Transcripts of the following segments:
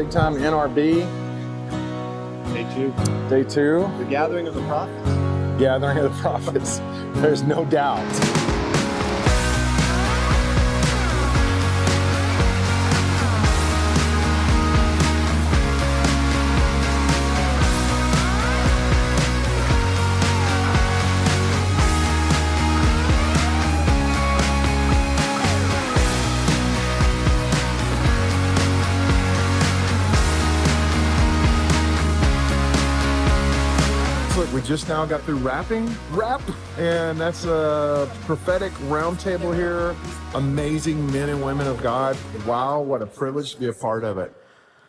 Big Time NRB. Day two. The Gathering of the Prophets. Gathering of the Prophets. There's no doubt. Look, we just now got through wrap, and that's a prophetic roundtable here. Amazing men and women of God. Wow, what a privilege to be a part of it.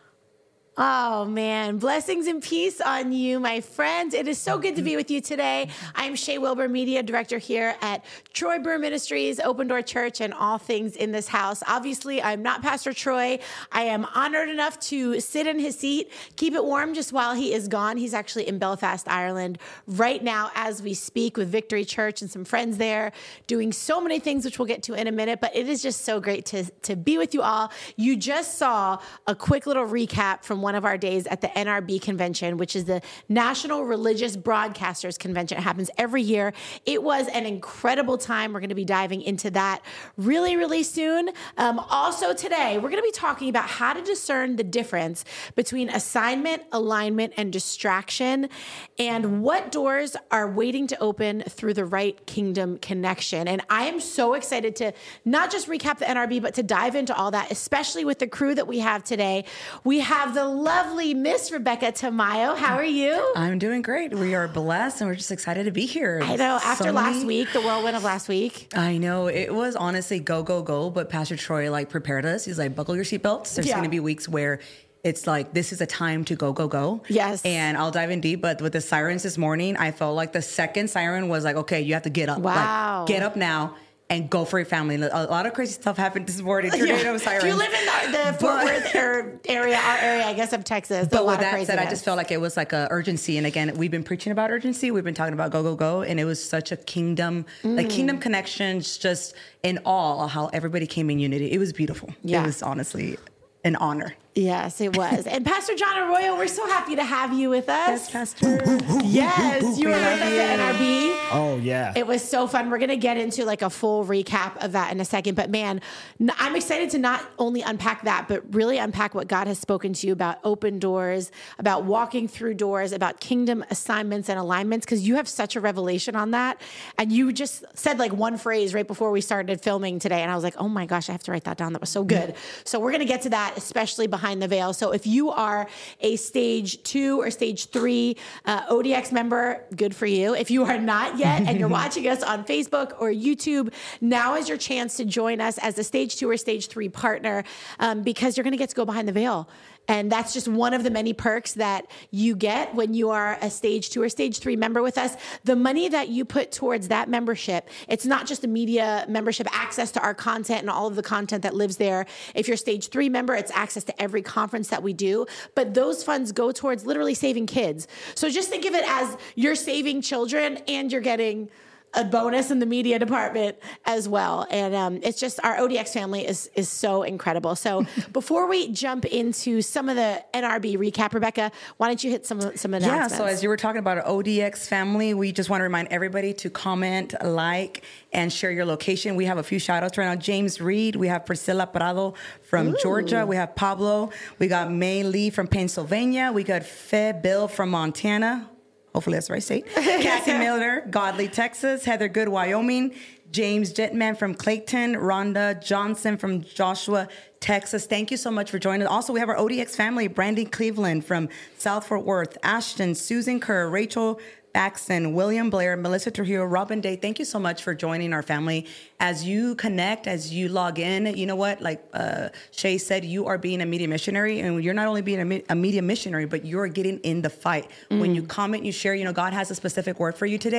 Oh, man. Blessings and peace on you, my friends. It is so good to be with you today. I'm Shay Wilbur, Media Director here at Troy Brewer Ministries, Open Door Church, and all things in this house. Obviously, I'm not Pastor Troy. I am honored enough to sit in his seat, keep it warm just while he is gone. He's actually in Belfast, Ireland right now as we speak with Victory Church and some friends there, doing so many things, which we'll get to in a minute. But it is just so great to be with you all. You just saw a quick little recap from one of our days at the NRB convention, which is the National Religious Broadcasters Convention. It happens every year. It was an incredible time. We're going to be diving into that really, really soon. Also today, we're going to be talking about how to discern the difference between assignment, alignment, and distraction, and what doors are waiting to open through the right kingdom connection. And I am so excited to not just recap the NRB, but to dive into all that, especially with the crew that we have today. We have the lovely Miss Rebecca Tamayo. How are you? I'm doing great. We are blessed and we're just excited to be here. I know. After last week, the whirlwind of last week. I know. It was honestly go, go, go. But Pastor Troy prepared us. He's like, buckle your seatbelts. There's going to be weeks where it's like, this is a time to go, go, go. Yes. And I'll dive in deep. But with the sirens this morning, I felt like the second siren was like, okay, you have to get up. Wow. Get up now. And go for your family. A lot of crazy stuff happened this morning. Tornado sirens. You live in the Fort Worth area, our area, I guess, of Texas. But with that said, I just felt like it was like an urgency. And again, we've been preaching about urgency. We've been talking about go, go, go. And it was such a kingdom, like kingdom connections, just in awe of how everybody came in unity. It was beautiful. Yeah. It was honestly an honor. Yes, it was. And Pastor John Arroyo, we're so happy to have you with us. Yes, Pastor. Yes, you were with us at NRB. Oh, yeah. It was so fun. We're going to get into like a full recap of that in a second. But man, I'm excited to not only unpack that, but really unpack what God has spoken to you about open doors, about walking through doors, about kingdom assignments and alignments, because you have such a revelation on that. And you just said like one phrase right before we started filming today. And I was like, oh my gosh, I have to write that down. That was so good. So we're going to get to that, especially behind the veil. So if you are a stage 2 or stage 3 ODX member, good for you. If you are not yet and you're watching us on Facebook or YouTube, now is your chance to join us as a stage 2 or stage 3 partner because you're going to get to go behind the veil. And that's just one of the many perks that you get when you are a stage 2 or stage 3 member with us. The money that you put towards that membership, it's not just a media membership, access to our content and all of the content that lives there. If you're a stage 3 member, it's access to every conference that we do. But those funds go towards literally saving kids. So just think of it as you're saving children and you're getting a bonus in the media department as well. And it's just our ODX family is so incredible. So before we jump into some of the NRB recap, Rebecca, why don't you hit some announcements? Yeah, so as you were talking about our ODX family, we just want to remind everybody to comment, like, and share your location. We have a few shout outs right now. James Reed, we have Priscilla Prado from Georgia. We have Pablo. We got May Lee from Pennsylvania. We got Fe Bill from Montana. Hopefully that's the right state. Cassie Miller, Godly, Texas. Heather Good, Wyoming. James Jetman from Clayton. Rhonda Johnson from Joshua, Texas. Thank you so much for joining us. Also, we have our ODX family, Brandy Cleveland from South Fort Worth. Ashton, Susan Kerr, Rachel Baxton, William Blair, Melissa Trujillo, Robin Day. Thank you so much for joining our family. As you connect, as you log in, you know what? Like Shay said, you are being a media missionary, and you're not only being a media missionary, but you're getting in the fight. When you comment, you share, God has a specific word for you today.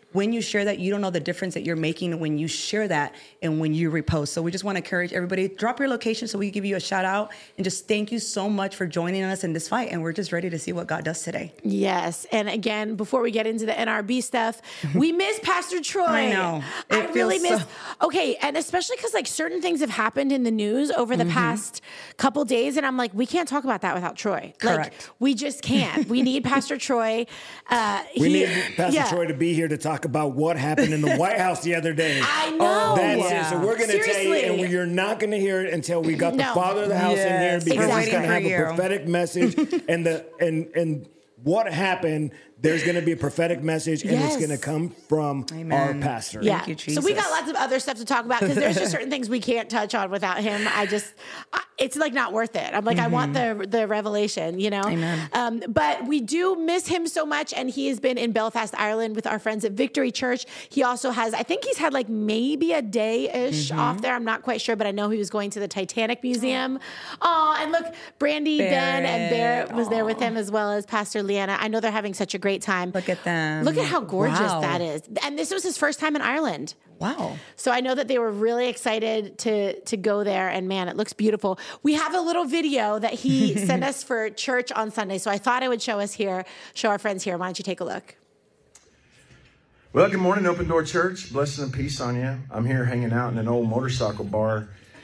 when you share that, you don't know the difference that you're making when you share that and when you repost. So we just want to encourage everybody, drop your location so we can give you a shout out, and just thank you so much for joining us in this fight. And we're just ready to see what God does today. Yes. And again, before we get into the NRB stuff, we miss Pastor Troy. I know. I really miss. Okay. And especially because like certain things have happened in the news over the past couple days. And I'm like, we can't talk about that without Troy. Correct. Like, we just can't. We need Pastor Troy. We need Pastor Troy to be here to talk about what happened in the White House the other day. I know. That's it. So we're going to tell you, and you're not going to hear it until we got the Father of the house in here, because he's going to have a prophetic message. and what happened, there's going to be a prophetic message, and it's going to come from our pastor. Yeah. Thank you, Jesus. So we got lots of other stuff to talk about because there's just certain things we can't touch on without him. It's like not worth it. I'm like, I want the revelation, you know? Amen. But we do miss him so much. And he has been in Belfast, Ireland with our friends at Victory Church. He also has, I think he's had like maybe a day-ish off there. I'm not quite sure, but I know he was going to the Titanic Museum. Oh, and look, Brandy, Ben, and Barrett was there with him, as well as Pastor Leanna. I know they're having such a great time. Look at them. Look at how gorgeous that is. And this was his first time in Ireland. Wow. So I know that they were really excited to go there, and man, it looks beautiful. We have a little video that he sent us for church on Sunday, so I thought I would show our friends here. Why don't you take a look? Well, good morning, Open Door Church. Blessing and peace on you. I'm here hanging out in an old motorcycle bar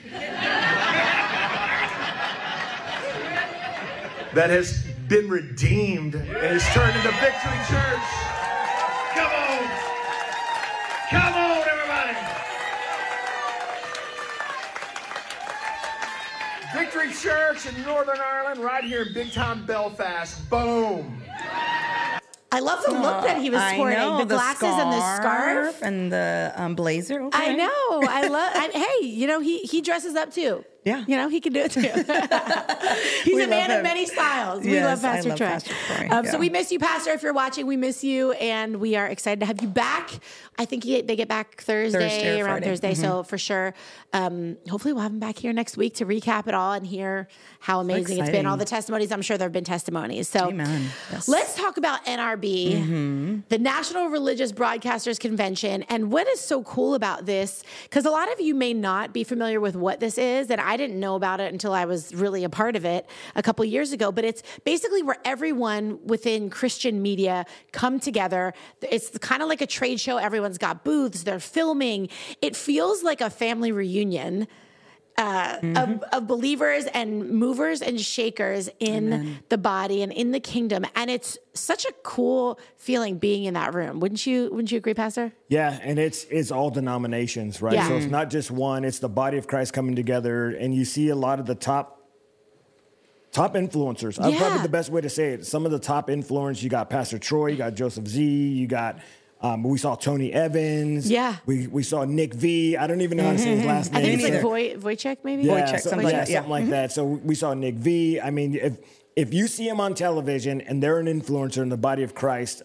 that has been redeemed and is turned into Victory Church. Come on. Come on, everybody. Victory Church in Northern Ireland, right here in big time Belfast. Boom. I love the look that he was sporting. The glasses and the scarf. And the blazer. Okay. I know. Hey, you know, he dresses up too. Yeah. You know, he can do it too. He's a man of many styles. We love Pastor Troy. Pastor Troy. So we miss you, Pastor. If you're watching, we miss you. And we are excited to have you back. I think they get back Thursday around Friday. Thursday. So for sure, hopefully we'll have him back here next week to recap it all and hear how amazing it's been. All the testimonies. I'm sure there have been testimonies. So let's talk about NRB, the National Religious Broadcasters Convention. And what is so cool about this, because a lot of you may not be familiar with what this is, and I didn't know about it until I was really a part of it a couple years ago, but it's basically where everyone within Christian media come together. It's kind of like a trade show. Everyone's got booths, they're filming. It feels like a family reunion of believers and movers and shakers in the body and in the kingdom. And it's such a cool feeling being in that room. Wouldn't you agree, Pastor? Yeah, and it's all denominations, right? Yeah. So it's not just one, it's the body of Christ coming together, and you see a lot of the top influencers. Yeah. Probably the best way to say it. Some of the top influencers, you got Pastor Troy, you got Joseph Z, you got we saw Tony Evans. Yeah. We saw Nick V. I don't even know how to say his last name. I think it's like Wojciech, maybe? Yeah, Wojciech, something like that. So we saw Nick V. I mean, if you see him on television and they're an influencer in the body of Christ,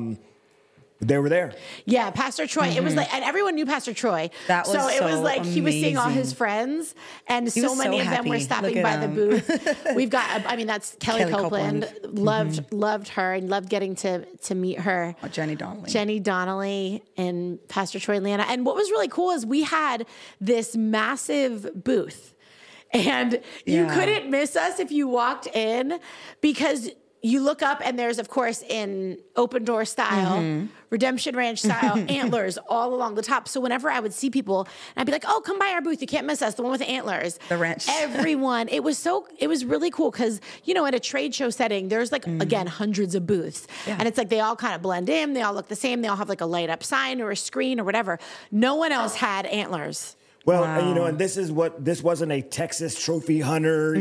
they were there. Yeah, Pastor Troy. It was like, and everyone knew Pastor Troy. That was it was like amazing. He was seeing all his friends, and so many of them were stopping by the booth. We've got, that's Kelly Copeland. Loved her and loved getting to meet her. Oh, Jenny Donnelly and Pastor Troy and Leanna. And what was really cool is we had this massive booth, and you couldn't miss us if you walked in, because you look up and there's, of course, in Open Door style, Redemption Ranch style, antlers all along the top. So whenever I would see people, I'd be like, oh, come by our booth. You can't miss us. The one with the antlers. The ranch. Everyone. It was really cool because, in a trade show setting, there's like, again, hundreds of booths. Yeah. And it's like they all kind of blend in. They all look the same. They all have like a light up sign or a screen or whatever. No one else had antlers. Well, and this wasn't a Texas trophy hunter,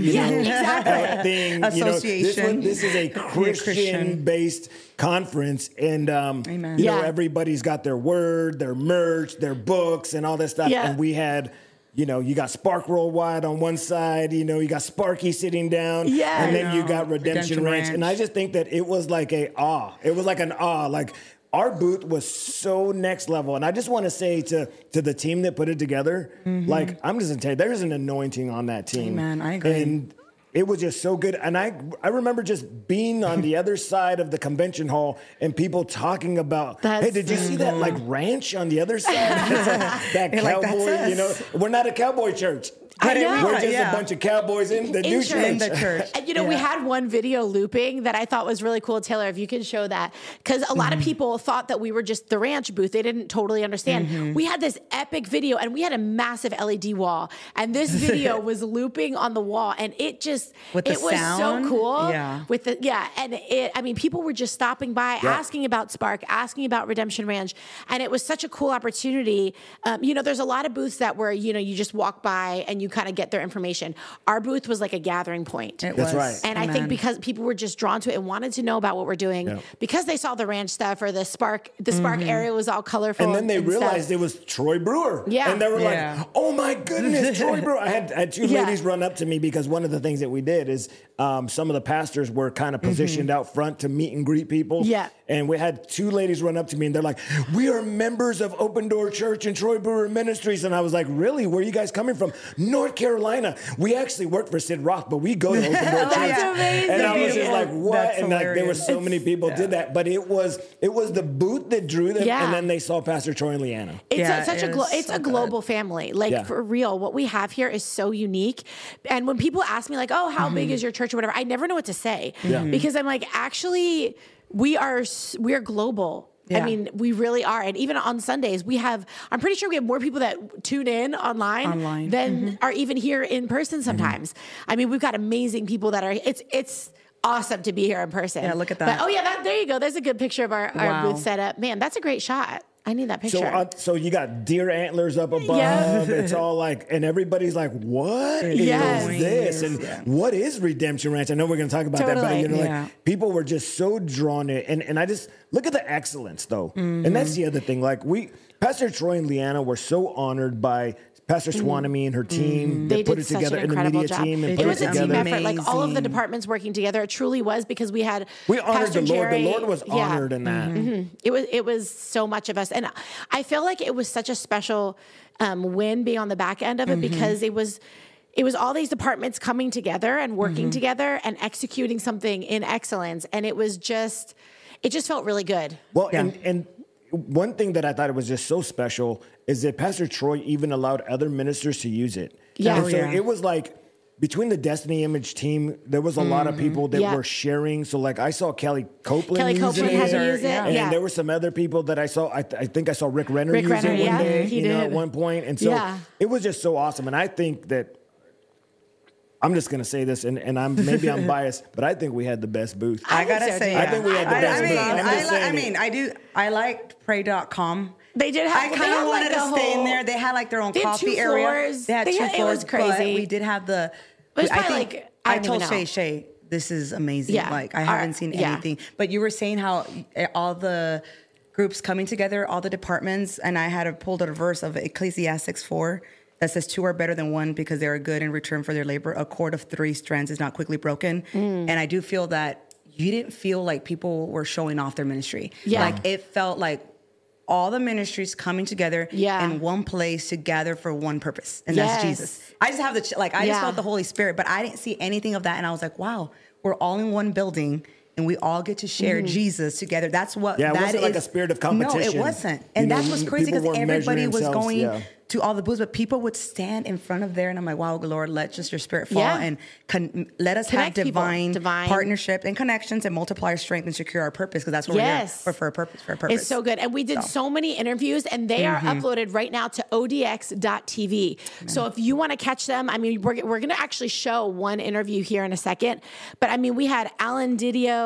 thing. Association. This is a Christian-based conference, and everybody's got their word, their merch, their books, and all that stuff. Yeah. And we had, you got Spark Worldwide on one side, you got Sparky sitting down, and then you got Redemption Ranch. And I just think that it was like an awe. Like, our booth was so next level. And I just want to say to the team that put it together, like, I'm just going to tell you, there's an anointing on that team. Amen. I agree. And it was just so good. And I remember just being on the other side of the convention hall and people talking about, hey, did you see that like ranch on the other side? That cowboy, you know, we're not a cowboy church. We're just a bunch of cowboys in the new church. In the church. And, you know, we had one video looping that I thought was really cool. Taylor, if you can show that. Because a lot of people thought that we were just the ranch booth. They didn't totally understand. We had this epic video, and we had a massive LED wall. And this video was looping on the wall. And it just, With the sound? so cool. Yeah. And I mean, people were just stopping by, asking about Spark, asking about Redemption Ranch. And it was such a cool opportunity. You know, there's a lot of booths that where, you know, you just walk by and you kind of get their information. Our booth was like a gathering point. That's right. And I think because people were just drawn to it and wanted to know about what we're doing because they saw the ranch stuff or the Spark area was all colorful. And then they realized it was Troy Brewer. Yeah. And they were like, oh my goodness, Troy Brewer. I had two ladies run up to me because one of the things that we did is some of the pastors were kind of positioned out front to meet and greet people. Yeah. And we had two ladies run up to me and they're like, we are members of Open Door Church and Troy Brewer Ministries. And I was like, really? Where are you guys coming from? North Carolina. We actually work for Sid Rock, but we go to Open Door Church. That's amazing. And I was just like, what? That's and like there were so many people did that. But it was the booth that drew them. And then they saw Pastor Troy and Leanna. It's a global family. Like for real, what we have here is so unique. And when people ask me like, oh, how big is your church or whatever, I never know what to say because I'm like, actually, we are global. I mean, we really are. And even on Sundays, I'm pretty sure we have more people that tune in online. Than are even here in person sometimes. I mean, we've got amazing people that are, it's awesome to be here in person. Yeah, look at that. But, there you go. There's a good picture of our booth setup. Man, that's a great shot. I need that picture. So you got deer antlers up above. It's all like, and everybody's like, what is this? And what is Redemption Ranch? I know we're going to talk about that, but you know, like people were just so drawn to it. And I just look at the excellence though. And that's the other thing. Like Pastor Troy and Leanna were so honored by Pastor Swanamy and her team. They put did it together, such an incredible job. team and It put was it a together. team effort, like all of the departments working together. It truly was because we honored Pastor the Lord. Jerry. The Lord was honored in that. It was so much of us, and I feel like it was such a special win being on the back end of it because it was all these departments coming together and working together and executing something in excellence, and it just felt really good. Well, and one thing that I thought it was just so special is that Pastor Troy even allowed other ministers to use it. Yeah. And so it was like between the Destiny Image team, there was a lot of people that were sharing. So like I saw Kelly Copeland had to use it. And there were some other people that I saw. I think I saw Rick Renner use it one day, he did. at one point. And so it was just so awesome. And I think that I'm just going to say this, and maybe I'm biased, but I think we had the best booth. I got to say, I think we had the best booth. I liked Pray.com. They did have. I kind of wanted to stay in there. They had like their own coffee area. They had 2 floors. It was crazy. But we did have the. It was probably I told Shay, this is amazing. Yeah. Like I haven't seen anything. But you were saying how all the groups coming together, all the departments, and I had pulled out a verse of Ecclesiastes 4. That says 2 are better than 1 because they are good in return for their labor. A cord of 3 strands is not quickly broken. And I do feel that you didn't feel like people were showing off their ministry. Yeah. Like it felt like all the ministries coming together in one place to gather for one purpose. And that's Jesus. I just have I just felt the Holy Spirit, but I didn't see anything of that. And I was like, wow, we're all in one building. And we all get to share Jesus together. That's what that it wasn't like a spirit of competition. No, it wasn't. And that's what's crazy because everybody was going to all the booths, but people would stand in front of there. And I'm like, wow, Lord, let just your spirit fall and let us have divine partnership and connections and multiply our strength and secure our purpose because that's what we're here for a purpose. It's so good. And we did so many interviews and they are uploaded right now to odx.tv. So if you want to catch them, I mean, we're going to actually show one interview here in a second. But I mean, we had Alan Didio,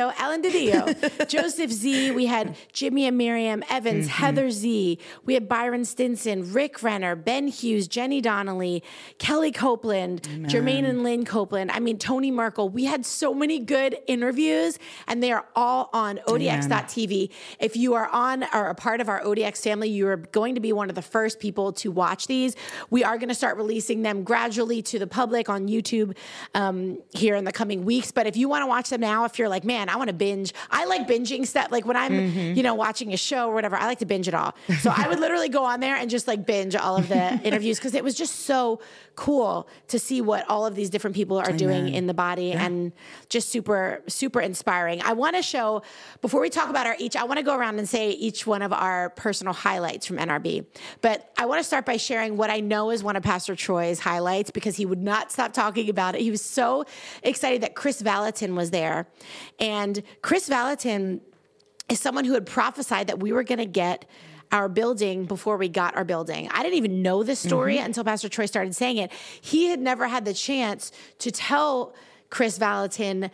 Joseph Z. We had Jimmy and Miriam Evans, Heather Z. We had Byron Stinson, Rick Renner, Ben Hughes, Jenny Donnelly, Kelly Copeland, Jermaine and Lynn Copeland. I mean, Tony Merkel. We had so many good interviews and they are all on odx.tv. If you are on or a part of our ODX family, you are going to be one of the first people to watch these. We are going to start releasing them gradually to the public on YouTube here in the coming weeks. But if you want to watch them now, if you're like, man, I want to binge. I like binging stuff. Like when I'm, watching a show or whatever, I like to binge it all. So I would literally go on there and just like binge binge all of the interviews because it was just so cool to see what all of these different people are doing in the body and just super, super inspiring. I want to show, before we talk about I want to go around and say each one of our personal highlights from NRB. But I want to start by sharing what I know is one of Pastor Troy's highlights because he would not stop talking about it. He was so excited that Chris Valentin was there. And Chris Valentin is someone who had prophesied that we were going to get our building before we got our building. I didn't even know this story until Pastor Troy started saying it. He had never had the chance to tell Chris Valentin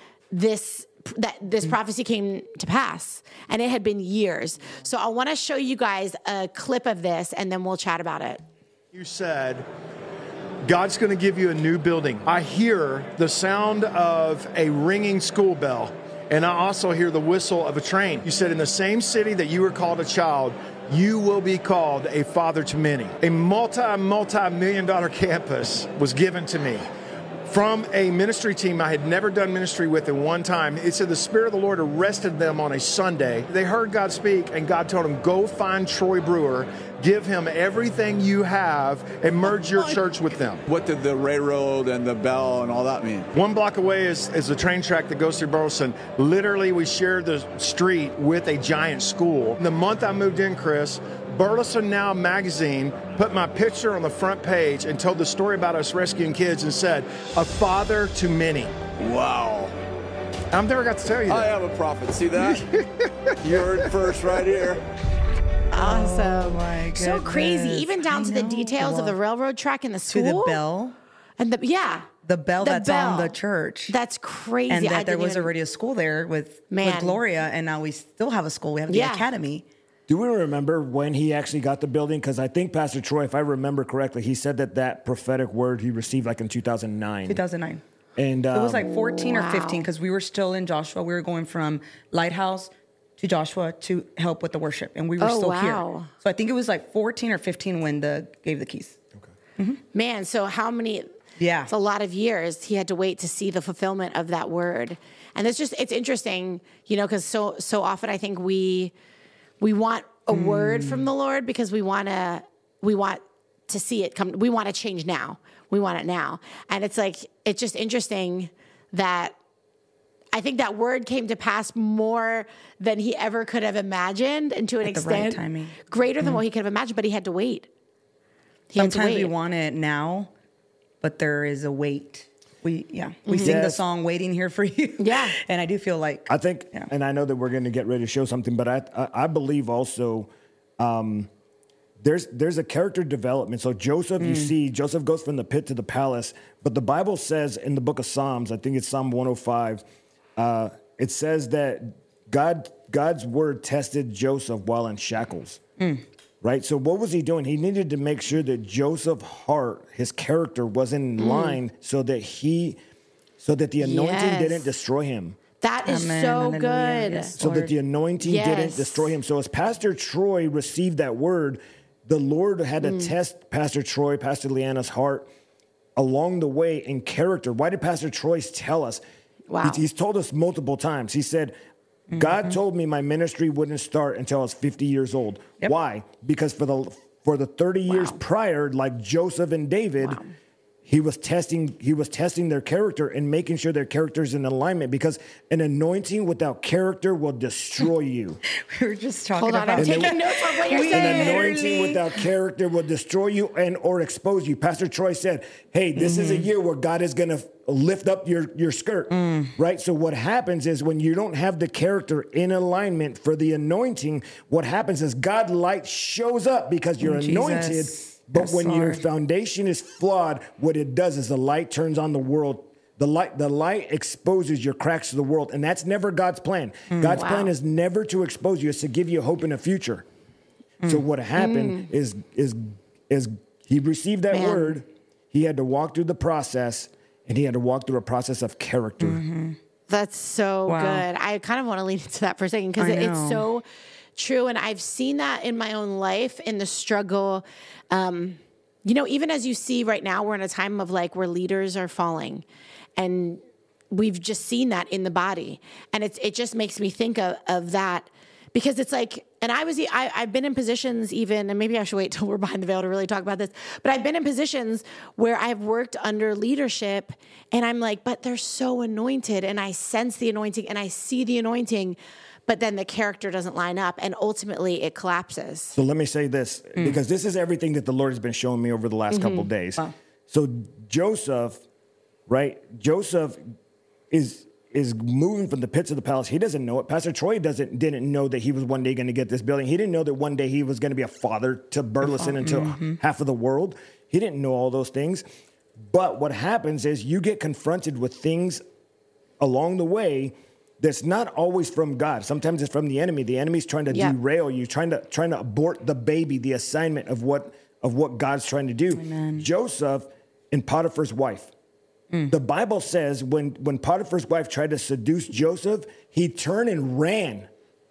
that this prophecy came to pass, and it had been years. So I want to show you guys a clip of this, and then we'll chat about it. You said, God's going to give you a new building. I hear the sound of a ringing school bell, and I also hear the whistle of a train. You said in the same city that you were called a child, you will be called a father to many. A multi-million-dollar campus was given to me from a ministry team I had never done ministry with in one time. It said the Spirit of the Lord arrested them on a Sunday. They heard God speak, and God told them, go find Troy Brewer, give him everything you have, and merge your church with them. What did the railroad and the bell and all that mean? 1 block away is the train track that goes through Burleson. Literally, we shared the street with a giant school. The month I moved in, Chris, Burleson Now magazine put my picture on the front page and told the story about us rescuing kids and said, a father to many. Wow. I've never got to tell you that. I am a prophet. See that? You heard it first right here. Awesome. Oh my goodness. So crazy, even down to the details of the railroad track and the school. To the bell. And the bell that's on the church. That's crazy. And that there was already a school there with Gloria, and now we still have a school. We have the academy. Do we remember when he actually got the building? Because I think Pastor Troy, if I remember correctly, he said that prophetic word he received like in 2009. 2009. And it was like 14 or 15 because we were still in Joshua. We were going from Lighthouse to Joshua to help with the worship, and we were still here. So I think it was like 14 or 15 when gave the keys. Okay. Man, so how many? Yeah, it's a lot of years he had to wait to see the fulfillment of that word, and it's interesting, because so often I think we want a word from the Lord because we want to see it come. We want to change now. We want it now, and it's just interesting that. I think that word came to pass more than he ever could have imagined, and to an extent greater than what he could have imagined, but he had to wait. Sometimes we want it now, but there is a wait. We sing the song "Waiting Here for You." Yeah, and I do feel like and I know that we're going to get ready to show something, but I believe also there's a character development. So Joseph, you see, Joseph goes from the pit to the palace, but the Bible says in the book of Psalms, I think it's Psalm 105. It says that God's word tested Joseph while in shackles, right? So what was he doing? He needed to make sure that Joseph's heart, his character, was in line so that the anointing didn't destroy him. That is so good. Yes, so that the anointing didn't destroy him. So as Pastor Troy received that word, the Lord had to test Pastor Troy, Pastor Leanna's heart along the way in character. Why did Pastor Troy tell us? Wow. He's told us multiple times. He said, God told me my ministry wouldn't start until I was 50 years old. Yep. Why? Because for the 30 years prior, like Joseph and David, he was testing their character and making sure their character's in alignment, because an anointing without character will destroy you. We were just talking about I'm taking notes on what you're saying. An anointing without character will destroy you or expose you. Pastor Troy said, hey, this is a year where God is going to lift up your skirt, right? So what happens is when you don't have the character in alignment for the anointing, what happens is God light shows up because you're anointed. But when your foundation is flawed, what it does is the light turns on the world. The light exposes your cracks to the world, and that's never God's plan. God's plan is never to expose you; it's to give you hope in the future. So what happened is he received that word. He had to walk through the process, and he had to walk through a process of character. That's so good. I kind of want to lean into that for a second because it's so true. And I've seen that in my own life in the struggle. Even as you see right now, we're in a time of where leaders are falling, and we've just seen that in the body. And it just makes me think of that because it's like, and I've been in positions even, and maybe I should wait till we're behind the veil to really talk about this, but I've been in positions where I've worked under leadership and I'm like, but they're so anointed and I sense the anointing and I see the anointing, but then the character doesn't line up and ultimately it collapses. So let me say this, because this is everything that the Lord has been showing me over the last couple of days. Wow. So Joseph, right? Joseph is moving from the pits of the palace. He doesn't know it. Pastor Troy didn't know that he was one day going to get this building. He didn't know that one day he was going to be a father to Burleson and to half of the world. He didn't know all those things. But what happens is you get confronted with things along the way that's not always from God. Sometimes it's from the enemy. The enemy's trying to derail you, trying to abort the baby, the assignment of what God's trying to do. Amen. Joseph and Potiphar's wife. The Bible says when Potiphar's wife tried to seduce Joseph, he turned and ran.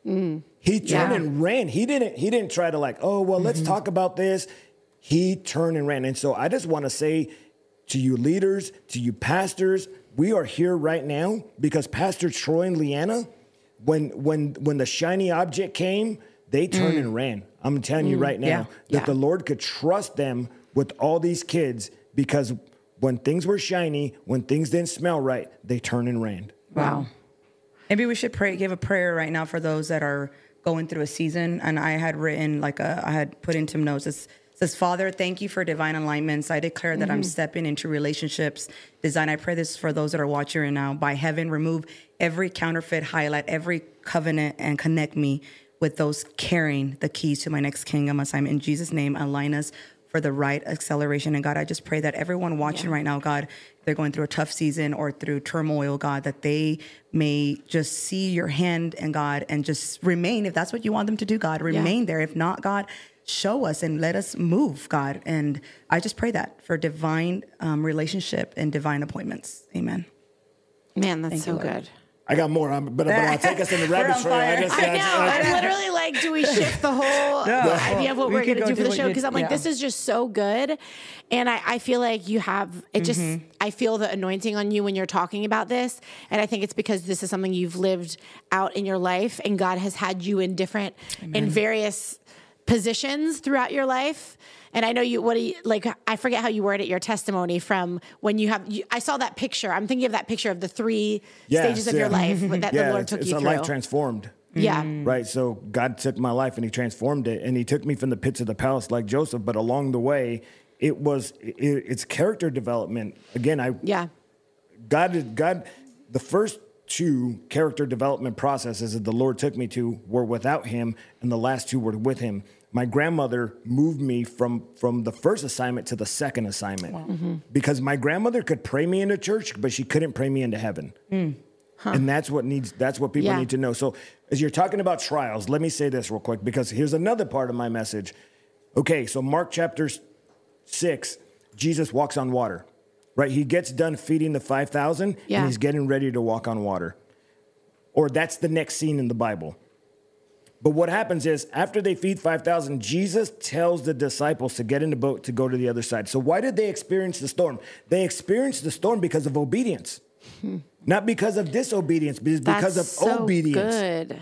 He turned and ran. He didn't try to like, oh, well, let's talk about this. He turned and ran. And so I just want to say to you leaders, to you pastors, we are here right now because Pastor Troy and Leanna, when the shiny object came, they turned and ran. I'm telling you right now that the Lord could trust them with all these kids because when things were shiny, when things didn't smell right, they turned and ran. Wow. Maybe we should give a prayer right now for those that are going through a season. And I had written I had put in some notes. It says, Father, thank you for divine alignments. I declare that I'm stepping into relationships design. I pray this for those that are watching right now. By heaven, remove every counterfeit, highlight every covenant, and connect me with those carrying the keys to my next kingdom assignment. In Jesus' name, align us for the right acceleration. And God, I just pray that everyone watching right now, God, if they're going through a tough season or through turmoil, God, that they may just see your hand and God, and just remain, if that's what you want them to do, God, remain there. If not, God, show us and let us move, God. And I just pray that for divine relationship and divine appointments. Amen. Man, that's so good. I got more, but I'll take us in the rabbit trail. I know. I'm literally like, do we shift the whole idea of what we're going to do for the show? Because I'm like, this is just so good. And I feel like you have, it just, I feel the anointing on you when you're talking about this. And I think it's because this is something you've lived out in your life and God has had you in in various positions throughout your life. And I know I forget how you worded your testimony from when I saw that picture. I'm thinking of that picture of the 3 stages of your life that the Lord took you through. It's a life transformed. Yeah. Right. So God took my life and he transformed it, and he took me from the pits of the palace like Joseph. But along the way, it's character development. Again, God, the first 2 character development processes that the Lord took me to were without him, and the last 2 were with him. My grandmother moved me from the first assignment to the second assignment because my grandmother could pray me into church, but she couldn't pray me into heaven. And that's what people need to know. So as you're talking about trials, let me say this real quick, because here's another part of my message. Okay, so Mark chapter 6, Jesus walks on water, right? He gets done feeding the 5,000 and he's getting ready to walk on water. Or that's the next scene in the Bible. But what happens is after they feed 5,000, Jesus tells the disciples to get in the boat to go to the other side. So why did they experience the storm? They experienced the storm because of obedience, not because of disobedience, but because of obedience. Good.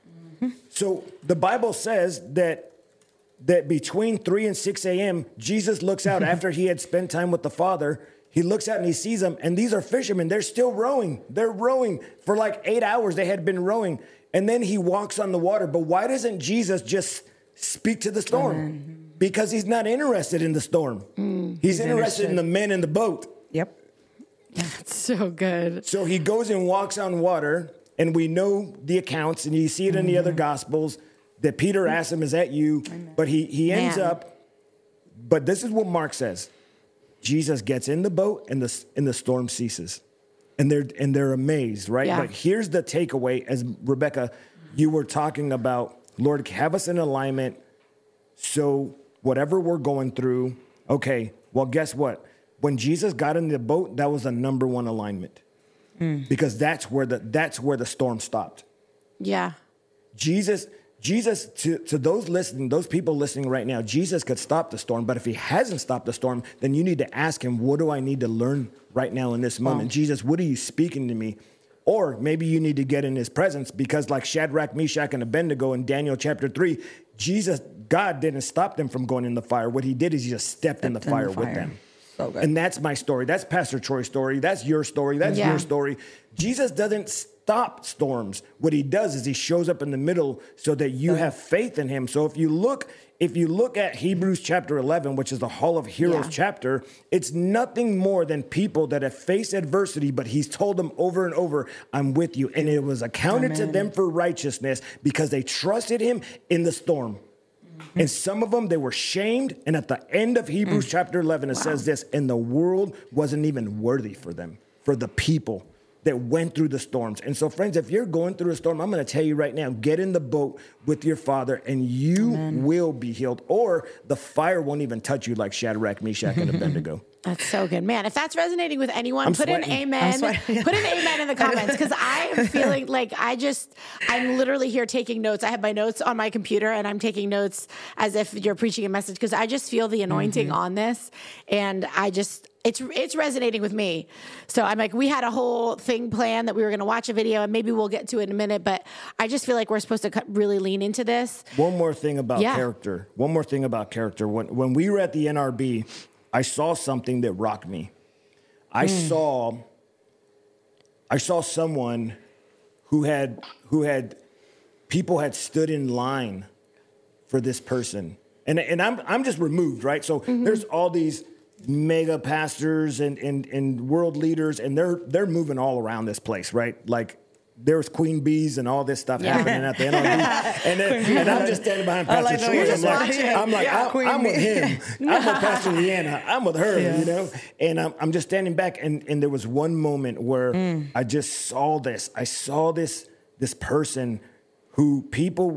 So the Bible says that between 3 and 6 a.m., Jesus looks out after he had spent time with the Father. He looks out and he sees them, and these are fishermen. They're still rowing. They're rowing for like 8 hours. They had been rowing. And then he walks on the water. But why doesn't Jesus just speak to the storm? Because he's not interested in the storm. He's interested in the men in the boat. Yep. That's so good. So he goes and walks on water, and we know the accounts, and you see it in the other Gospels, that Peter asks him, is that you? But he ends up, but this is what Mark says. Jesus gets in the boat, and the storm ceases. And they're amazed, right? Yeah. But here's the takeaway, as Rebecca, you were talking about, Lord, have us in alignment so whatever we're going through, okay, well, guess what? When Jesus got in the boat, that was the number 1 alignment. Because that's where the storm stopped. Yeah. Jesus, to those listening, those people listening right now, Jesus could stop the storm. But if he hasn't stopped the storm, then you need to ask him, what do I need to learn right now in this moment? Jesus, what are you speaking to me? Or maybe you need to get in his presence because like Shadrach, Meshach, and Abednego in Daniel chapter 3, God didn't stop them from going in the fire. What he did is he just stepped in the fire with them. So good. And that's my story. That's Pastor Troy's story. That's your story. That's your story. Jesus doesn't stop storms. What he does is he shows up in the middle so that you have faith in him. So if you look at Hebrews chapter 11, which is the Hall of Heroes chapter, it's nothing more than people that have faced adversity, but he's told them over and over, I'm with you. And it was accounted to them for righteousness because they trusted him in the storm. And some of them, they were shamed. And at the end of Hebrews chapter 11, it says this, and the world wasn't even worthy for them, for the people that went through the storms. And so, friends, if you're going through a storm, I'm going to tell you right now, get in the boat with your Father and you will be healed. Or the fire won't even touch you like Shadrach, Meshach, and Abednego. That's so good, man. If that's resonating with anyone, put an amen. Put an amen in the comments because I am feeling like I'm literally here taking notes. I have my notes on my computer and I'm taking notes as if you're preaching a message because I just feel the anointing on this, and it's resonating with me. So I'm like, we had a whole thing planned that we were going to watch a video, and maybe we'll get to it in a minute. But I just feel like we're supposed to really lean into this. One more thing about character. One more thing about character. When we were at the NRB, I saw something that rocked me. I saw someone who had people had stood in line for this person. And I'm just removed, right? So there's all these mega pastors and world leaders, and they're moving all around this place, right? Like there's queen bees and all this stuff happening at the NRB. And I'm just standing behind Pastor Schwartz. I'm with him. I'm with Pastor Leanna. I'm with her, you know? And I'm just standing back. And there was one moment where I just saw this. I saw this person who people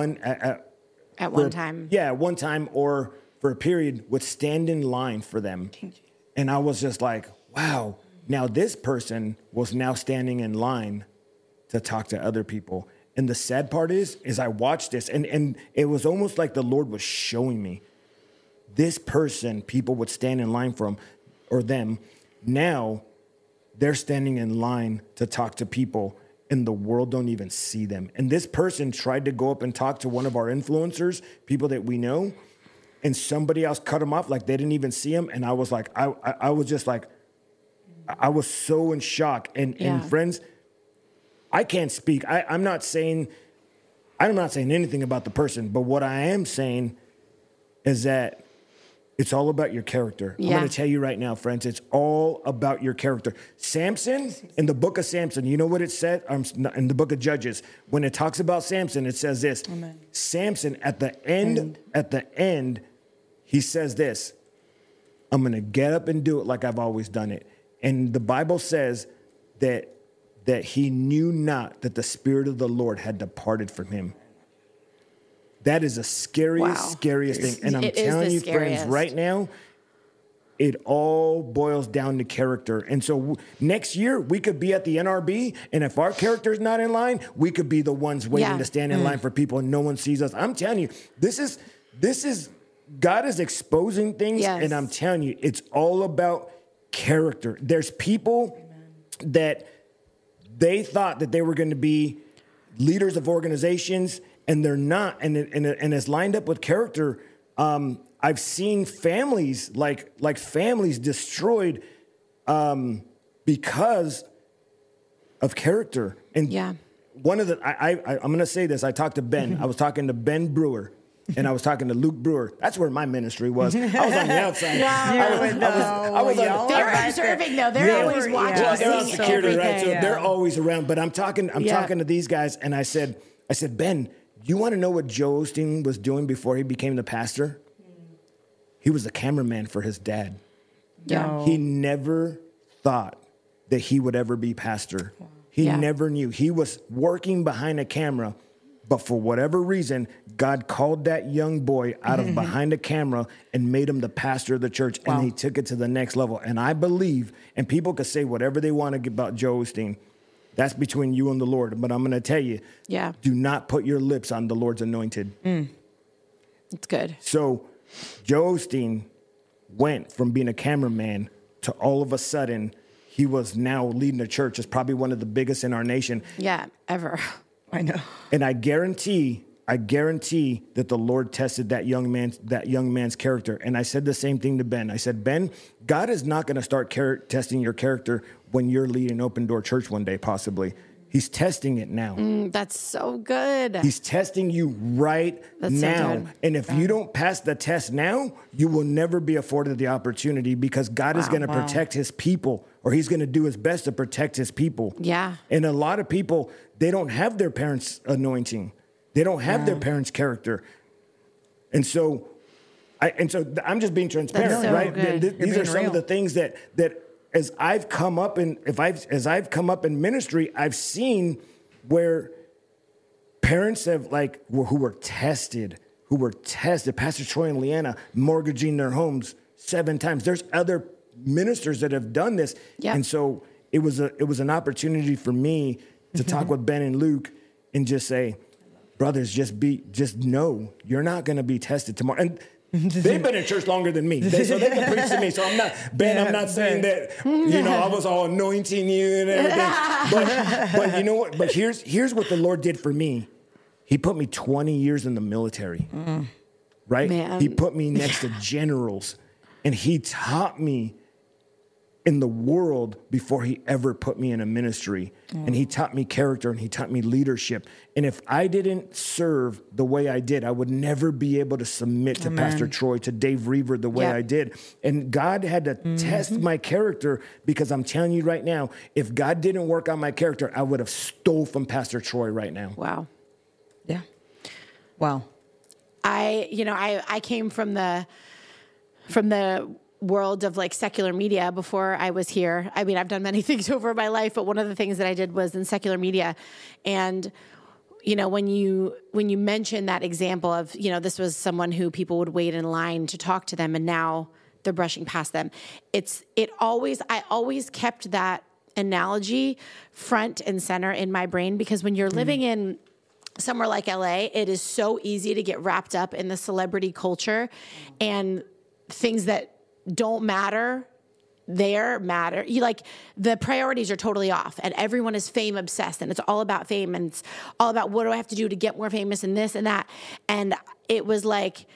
at one time. Yeah, at one time or for a period would stand in line for them. And I was just like, wow. Now this person was now standing in line to talk to other people. And the sad part is I watched this and it was almost like the Lord was showing me this person, people would stand in line for him or them. Now they're standing in line to talk to people and the world don't even see them. And this person tried to go up and talk to one of our influencers, people that we know, and somebody else cut him off like they didn't even see him. And I was like, I was just like, I was so in shock. And friends, I can't speak. I'm not saying anything about the person, but what I am saying is that it's all about your character. I'm going to tell you right now, friends, it's all about your character. Samson, in the book of Samson, you know what it said? In the book of Judges, when it talks about Samson, it says this. Amen. Samson, at the end, he says this, I'm going to get up and do it like I've always done it. And the Bible says that he knew not that the Spirit of the Lord had departed from him. That is the scariest thing. And I'm telling you, friends, right now, it all boils down to character. And so next year, we could be at the NRB, and if our character is not in line, we could be the ones waiting to stand in line for people, and no one sees us. I'm telling you, this is God is exposing things, and I'm telling you, it's all about character. There's people that they thought that they were going to be leaders of organizations, and they're not, and it's lined up with character. I've seen families like families destroyed because of character. And one of the I'm going to say this. I talked to Ben. I was talking to Ben Brewer. And I was talking to Luke Brewer. That's where my ministry was. I was on the outside. They're observing, though. They're always watching. Well, they're on security, right? So they're always around. But I'm talking to these guys, and I said, Ben, you want to know what Joe Osteen was doing before he became the pastor? He was the cameraman for his dad. Yeah. He never thought that he would ever be pastor. He never knew. He was working behind a camera. But for whatever reason, God called that young boy out of behind a camera and made him the pastor of the church. And he took it to the next level. And I believe, and people could say whatever they want to about Joe Osteen, that's between you and the Lord. But I'm going to tell you, do not put your lips on the Lord's anointed. It's good. So Joe Osteen went from being a cameraman to all of a sudden, he was now leading a church. It's probably one of the biggest in our nation. Yeah, ever. I know. And I guarantee that the Lord tested that young man's character. And I said the same thing to Ben. I said, Ben, God is not going to start testing your character when you're leading Open Door Church one day, possibly. He's testing it now. That's so good. He's testing you right now. So and if you don't pass the test now, you will never be afforded the opportunity, because God is going to protect his people, or he's going to do his best to protect his people. Yeah. And a lot of people, they don't have their parents' anointing. They don't have their parents' character. And so I'm just being transparent, so right? good. These are some of the things that as I've come up in ministry, I've seen where parents have who were tested. Pastor Troy and Leanna mortgaging their homes 7 times. There's other ministers that have done this. Yep. And so it was an opportunity for me to talk with Ben and Luke and just say, brothers, just know you're not going to be tested tomorrow. And they've been in church longer than me, so they can preach to me. So I'm not, Ben, I'm not saying that, I was all anointing you and everything. But you know what? But here's what the Lord did for me. He put me 20 years in the military, right? Man. He put me next to generals, and he taught me in the world before he ever put me in a ministry. And he taught me character, and he taught me leadership. And if I didn't serve the way I did, I would never be able to submit to Pastor Troy, to Dave Reaver the way I did. And God had to test my character, because I'm telling you right now, if God didn't work on my character, I would have stole from Pastor Troy right now. Wow. Yeah. Wow. I came from the world of secular media before I was here. I mean, I've done many things over my life, but one of the things that I did was in secular media. And, when you mention that example of, this was someone who people would wait in line to talk to them, and now they're brushing past them. I always kept that analogy front and center in my brain, because when you're living in somewhere like LA, it is so easy to get wrapped up in the celebrity culture and things that don't matter there matter. The priorities are totally off, and everyone is fame obsessed, and it's all about fame, and it's all about what do I have to do to get more famous, and this and that. And it was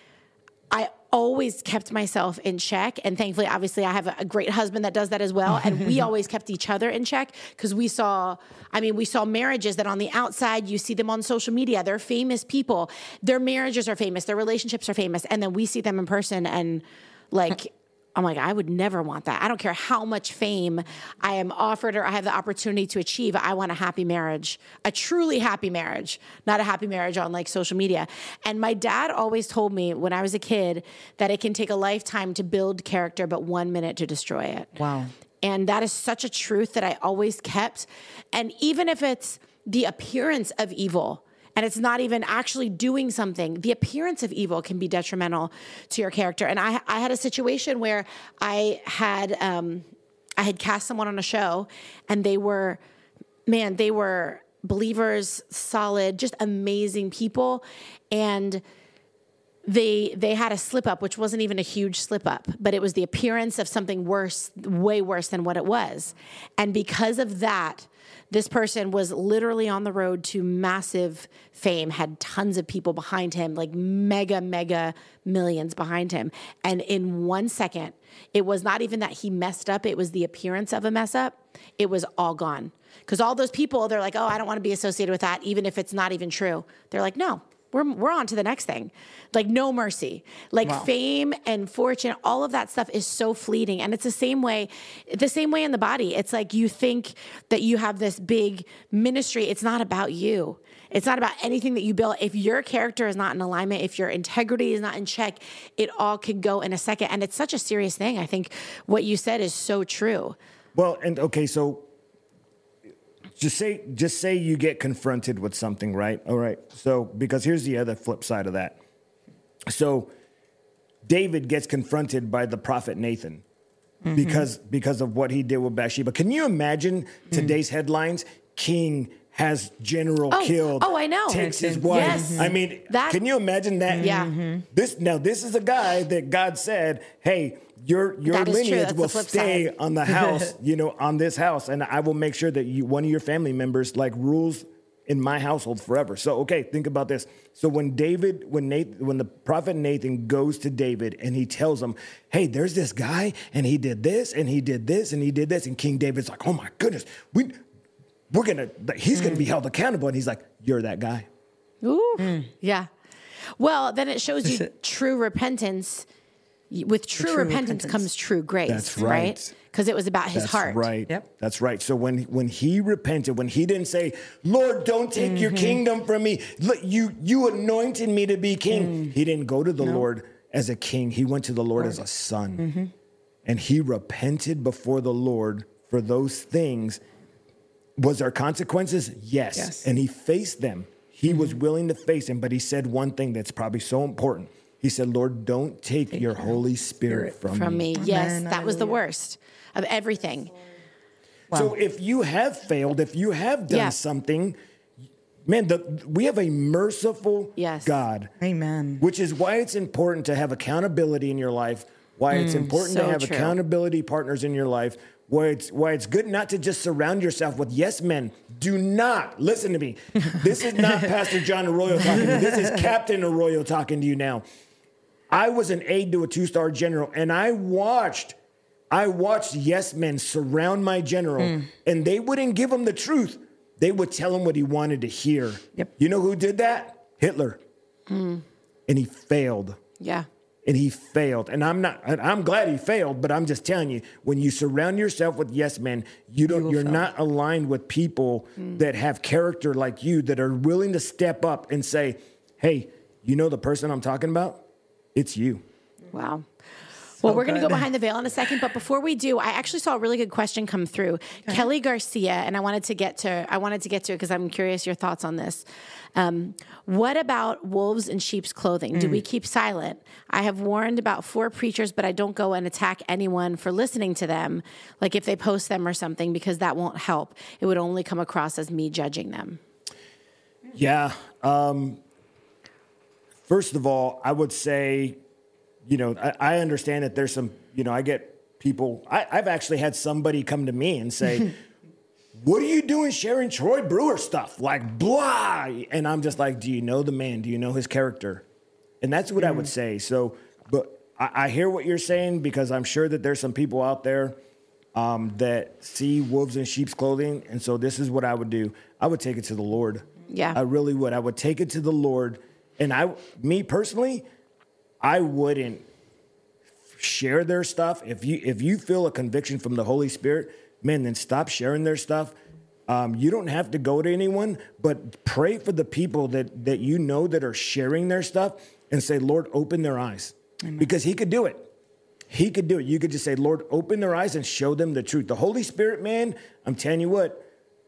I always kept myself in check. And thankfully, obviously, I have a great husband that does that as well. And we always kept each other in check, because we saw marriages that on the outside, you see them on social media. They're famous people. Their marriages are famous. Their relationships are famous. And then we see them in person, and I'm like, I would never want that. I don't care how much fame I am offered or I have the opportunity to achieve. I want a happy marriage, a truly happy marriage, not a happy marriage on social media. And my dad always told me when I was a kid that it can take a lifetime to build character, but 1 minute to destroy it. Wow. And that is such a truth that I always kept. And even if it's the appearance of evil, and it's not even actually doing something, the appearance of evil can be detrimental to your character. And I had a situation where I had cast someone on a show, and they were believers, solid, just amazing people. And they had a slip up, which wasn't even a huge slip up, but it was the appearance of something worse, way worse than what it was. And because of that, this person was literally on the road to massive fame, had tons of people behind him, mega millions behind him. And in 1 second, it was not even that he messed up. It was the appearance of a mess up. It was all gone. Because all those people, they're like, oh, I don't want to be associated with that, even if it's not even true. They're like, no. We're on to the next thing. No mercy. Wow. Fame and fortune, all of that stuff is so fleeting. And it's the same way in the body. It's you think that you have this big ministry. It's not about you. It's not about anything that you build. If your character is not in alignment, if your integrity is not in check, it all could go in a second. And it's such a serious thing. I think what you said is so true. Well, and okay, so Just say you get confronted with something, right? All right. So, because here's the other flip side of that. So, David gets confronted by the prophet Nathan because of what he did with Bathsheba. Can you imagine today's headlines? King has general killed. Oh, I know. Takes his wife. Yes. I mean, can you imagine that? Yeah. This is a guy that God said, hey, your lineage will stay on the house, on this house. And I will make sure that one of your family members rules in my household forever. So, okay, think about this. So when the prophet Nathan goes to David and he tells him, hey, there's this guy and he did this and he did this and he did this. And King David's like, oh my goodness, he's going to be held accountable. And he's like, you're that guy. Ooh, yeah. Well, then it shows you true repentance. With true repentance comes true grace. That's right. Because it was about his heart. That's right. Yep. That's right. So when he repented, when he didn't say, Lord, don't take your kingdom from me. Look, you anointed me to be king. He didn't go to the Lord as a king. He went to the Lord as a son. And he repented before the Lord for those things. Was there consequences? Yes. And he faced them. He was willing to face them. But he said one thing that's probably so important. He said, Lord, don't take your Holy Spirit from me. Yes, that was the worst of everything. Wow. So if you have failed, if you have done something, man, we have a merciful God. Amen. Which is why it's important to have accountability in your life, why it's important to have accountability partners in your life, why it's good not to just surround yourself with yes men. Do not, listen to me. This is not Pastor John Arroyo talking to you. This is Captain Arroyo talking to you now. I was an aide to a 2-star general, and I watched yes men surround my general, and they wouldn't give him the truth. They would tell him what he wanted to hear. Yep. You know who did that? Hitler. And he failed. Yeah. And he failed. And I'm glad he failed, but I'm just telling you, when you surround yourself with yes men, you're not aligned with people that have character like you, that are willing to step up and say, hey, you know the person I'm talking about? It's you. Wow. Well, we're going to go behind the veil in a second, but before we do, I actually saw a really good question come through. Okay. Kelly Garcia, and I wanted to get to it because I'm curious your thoughts on this. What about wolves in sheep's clothing? Do we keep silent? I have warned about 4 preachers, but I don't go and attack anyone for listening to them, like if they post them or something, because that won't help. It would only come across as me judging them. Yeah. First of all, I would say, I understand that there's some, I get people, I've actually had somebody come to me and say, what are you doing sharing Troy Brewer stuff? Like, blah. And I'm just like, do you know the man? Do you know his character? And that's what I would say. So, but I hear what you're saying, because I'm sure that there's some people out there that see wolves in sheep's clothing. And so this is what I would do. I would take it to the Lord. Yeah. I really would. I would take it to the Lord. And me personally, I wouldn't share their stuff. If you feel a conviction from the Holy Spirit, man, then stop sharing their stuff. You don't have to go to anyone, but pray for the people that that are sharing their stuff, and say, Lord, open their eyes. Amen. Because he could do it. He could do it. You could just say, Lord, open their eyes and show them the truth. The Holy Spirit, man, I'm telling you what,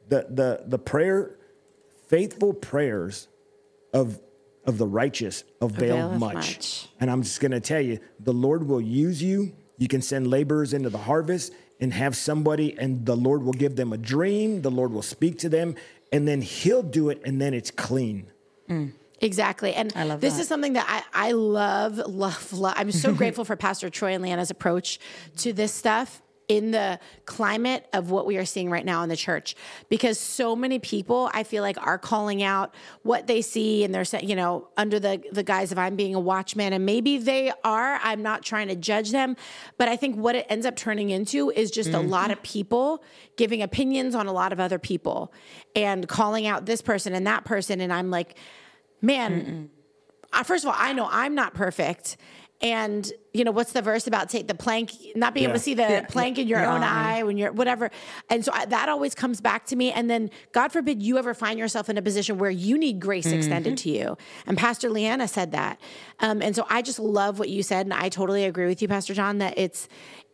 the prayer, faithful prayers of the righteous avail much. And I'm just going to tell you, the Lord will use you. You can send laborers into the harvest and have somebody, and the Lord will give them a dream. The Lord will speak to them, and then he'll do it, and then it's clean. Exactly. And this is something that I love. I'm so grateful for Pastor Troy and Leanna's approach to this stuff in the climate of what we are seeing right now in the church, because so many people, I feel like, are calling out what they see, and they're saying, under the guise of I'm being a watchman, and maybe they are. I'm not trying to judge them, but I think what it ends up turning into is just a lot of people giving opinions on a lot of other people and calling out this person and that person. And I'm like, man, first of all, I know I'm not perfect. And, what's the verse about take the plank, not being able to see the plank in your own eye when you're whatever. And so that always comes back to me. And then God forbid you ever find yourself in a position where you need grace extended to you. And Pastor Leanna said that. And so I just love what you said. And I totally agree with you, Pastor John, that it's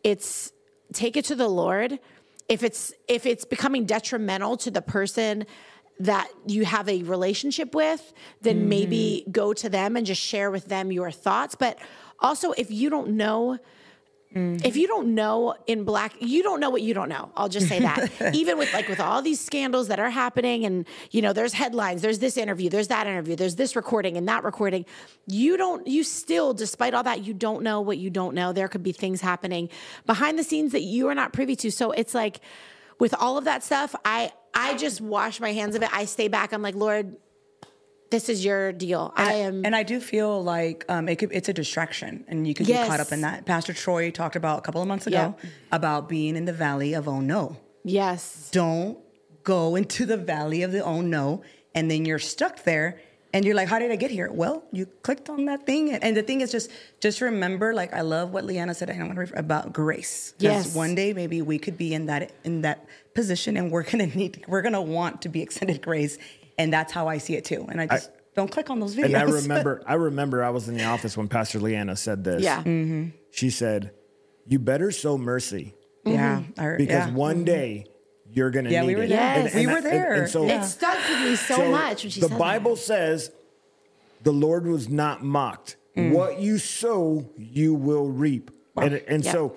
take it to the Lord. If it's becoming detrimental to the person that you have a relationship with, then maybe go to them and just share with them your thoughts. But also, if you don't know If you don't know in Black, you don't know what you don't know. I'll just say that. Even with all these scandals that are happening, and there's headlines, there's this interview, there's that interview, there's this recording and that recording. You still, despite all that, you don't know what you don't know. There could be things happening behind the scenes that you are not privy to. So it's like, with all of that stuff, I just wash my hands of it. I stay back. I'm like, Lord, this is your deal. And I do feel like it's a distraction, and you could get caught up in that. Pastor Troy talked about a couple of months ago about being in the valley of oh no. Yes. Don't go into the valley of the oh no, and then you're stuck there, and you're like, how did I get here? Well, you clicked on that thing, and the thing is just remember. Like, I love what Leanna said about grace. Yes. One day maybe we could be in that position, and we're gonna want to be extended grace. And that's how I see it too. And I just don't click on those videos. And I remember I was in the office when Pastor Leanna said this. Yeah. Mm-hmm. She said, "You better sow mercy." Yeah. Because one day you're going to need it. We were there. Yes. We were there. And so, it stuck with me so much when she said the Bible says the Lord was not mocked. What you sow, you will reap. Wow. And so,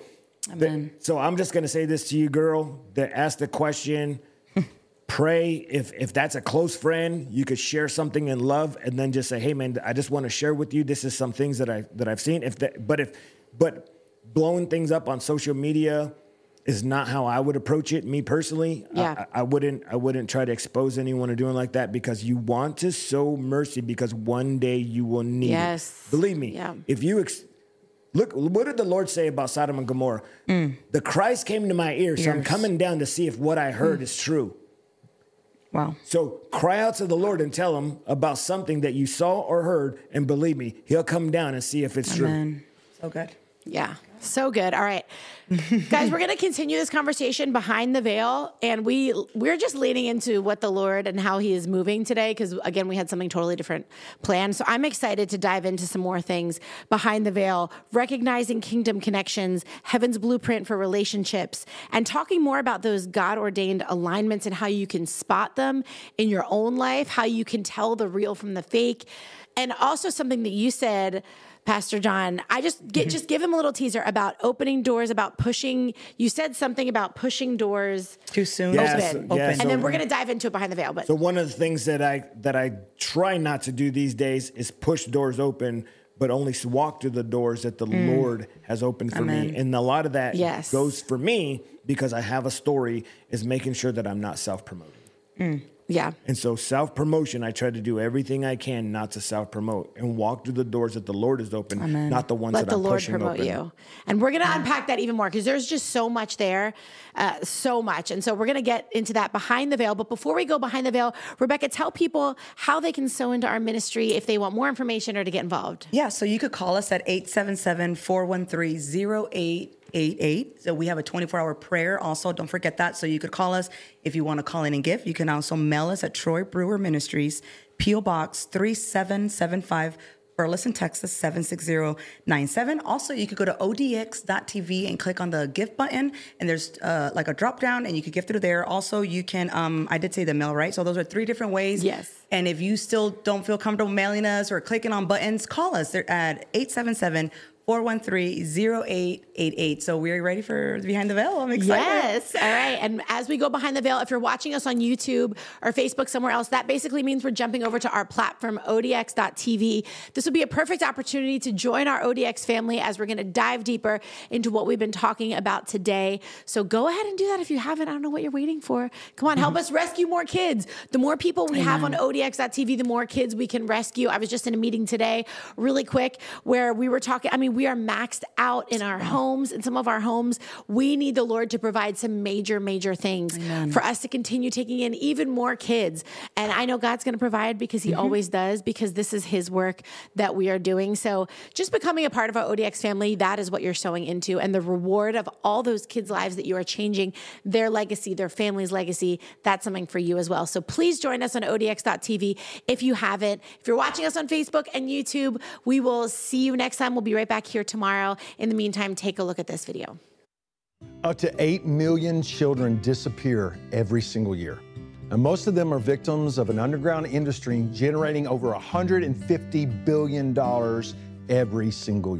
so I'm just going to say this to you, girl, that asked the question. Pray if that's a close friend, you could share something in love, and then just say, "Hey, man, I just want to share with you. This is some things that I've seen." But blowing things up on social media is not how I would approach it. Me personally, I wouldn't try to expose anyone or doing like that, because you want to sow mercy, because one day you will need it. Believe me, if you look, what did the Lord say about Sodom and Gomorrah? The Christ came to my ears, so I'm coming down to see if what I heard is true. Wow. So cry out to the Lord and tell him about something that you saw or heard, and believe me, he'll come down and see if it's true. So good. Yeah, so good. All right. Guys, we're going to continue this conversation behind the veil, and we're just leaning into what the Lord and how he is moving today, because, again, we had something totally different planned. So I'm excited to dive into some more things behind the veil, recognizing kingdom connections, heaven's blueprint for relationships, and talking more about those God-ordained alignments and how you can spot them in your own life, how you can tell the real from the fake, and also something that you said, Pastor John, just give him a little teaser about opening doors, about pushing. You said something about pushing doors too soon. Open. Yes, and then we're going to dive into it behind the veil. But so one of the things that I try not to do these days is push doors open, but only walk through the doors that the Lord has opened for me. And a lot of that goes for me, because I have a story, is making sure that I'm not self-promoting. Yeah. And so self-promotion, I try to do everything I can not to self-promote and walk through the doors that the Lord has opened, not the ones that I'm pushing open. Let the Lord promote you. And we're going to unpack that even more, because there's just so much there, so much. And so we're going to get into that behind the veil. But before we go behind the veil, Rebecca, tell people how they can sow into our ministry if they want more information or to get involved. Yeah, so you could call us at 877-413-0888. So we have a 24-hour prayer also. Don't forget that. So you could call us if you want to call in and give. You can also mail us at Troy Brewer Ministries, P.O. Box 3775, Burleson, Texas 76097. Also, you could go to odx.tv and click on the gift button, and there's like a drop down, and you could give through there. Also, you can, I did say the mail, right? So those are 3 different ways. Yes. And if you still don't feel comfortable mailing us or clicking on buttons, call us. They're at 877-413-0888. So we're ready for Behind the Veil. I'm excited. Yes. All right. And as we go behind the veil, if you're watching us on YouTube or Facebook, somewhere else, that basically means we're jumping over to our platform, odx.tv. This would be a perfect opportunity to join our ODX family as we're going to dive deeper into what we've been talking about today. So go ahead and do that if you haven't. I don't know what you're waiting for. Come on, help us rescue more kids. The more people we have on odx.tv, the more kids we can rescue. I was just in a meeting today, really quick, where we were talking, we are maxed out in our homes, in some of our homes. We need the Lord to provide some major, major things for us to continue taking in even more kids. And I know God's going to provide, because he always does, because this is his work that we are doing. So just becoming a part of our ODX family, that is what you're sowing into. And the reward of all those kids' lives that you are changing, their legacy, their family's legacy, that's something for you as well. So please join us on odx.tv if you haven't. If you're watching us on Facebook and YouTube, we will see you next time. We'll be right back here tomorrow. In the meantime, take a look at this video. Up to 8 million children disappear every single year. And most of them are victims of an underground industry generating over $150 billion every single year.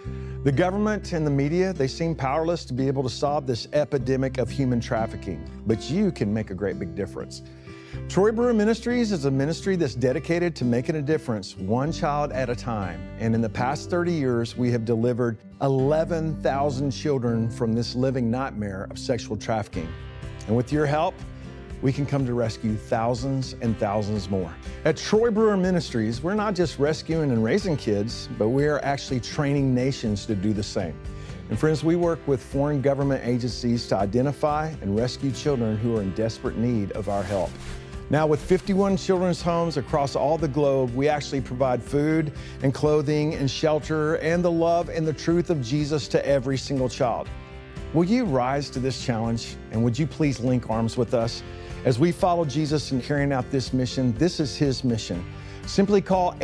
The government and the media, they seem powerless to be able to solve this epidemic of human trafficking, but you can make a great big difference. Troy Brewer Ministries is a ministry that's dedicated to making a difference one child at a time. And in the past 30 years, we have delivered 11,000 children from this living nightmare of sexual trafficking. And with your help, we can come to rescue thousands and thousands more. At Troy Brewer Ministries, we're not just rescuing and raising kids, but we are actually training nations to do the same. And friends, we work with foreign government agencies to identify and rescue children who are in desperate need of our help. Now, with 51 children's homes across all the globe, we actually provide food and clothing and shelter and the love and the truth of Jesus to every single child. Will you rise to this challenge? And would you please link arms with us? As we follow Jesus in carrying out this mission, this is his mission. Simply call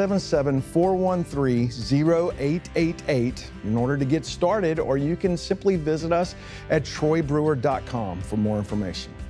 877-413-0888 in order to get started, or you can simply visit us at troybrewer.com for more information.